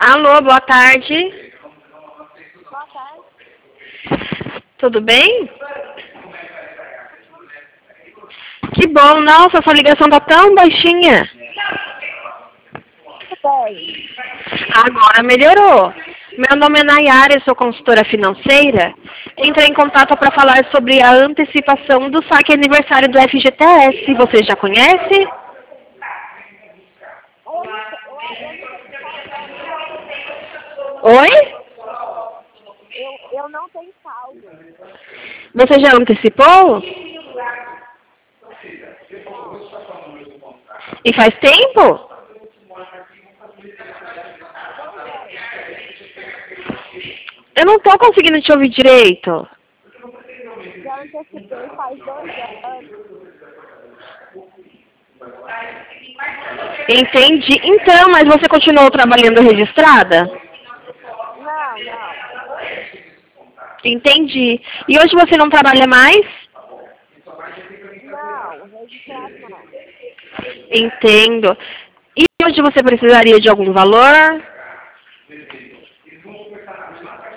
Alô, boa tarde. Boa tarde. Tudo bem? Que bom, nossa, sua ligação tá tão baixinha. Tudo bem. Agora melhorou. Meu nome é Nayara, eu sou consultora financeira. Entrei em contato para falar sobre a antecipação do saque aniversário do FGTS. Você já conhece? Oi? Eu não tenho saldo. Você já antecipou? E faz tempo? Eu não tô conseguindo te ouvir direito. Já antecipei faz 2 anos. Entendi. Então, mas você continuou trabalhando registrada? Não. Entendi. E hoje você não trabalha mais? Não, registrado não. Entendo. E hoje você precisaria de algum valor?